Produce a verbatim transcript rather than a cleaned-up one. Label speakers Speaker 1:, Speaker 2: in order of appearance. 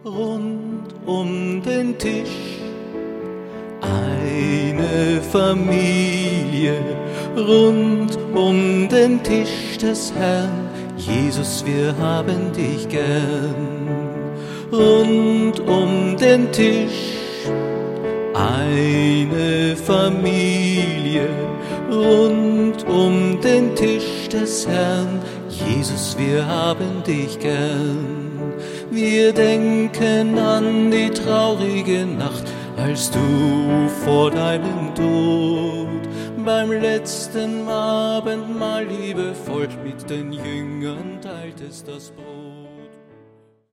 Speaker 1: rund um den Tisch. Eine Familie rund um den Tisch des Herrn. Jesus, wir haben dich gern. Rund um den Tisch. Eine Familie rund um den Tisch des Herrn. Jesus, wir haben dich gern. Wir denken an die traurige Nacht, als du vor deinem Tod beim letzten Abendmahl liebevoll mit den Jüngern teiltest das Brot.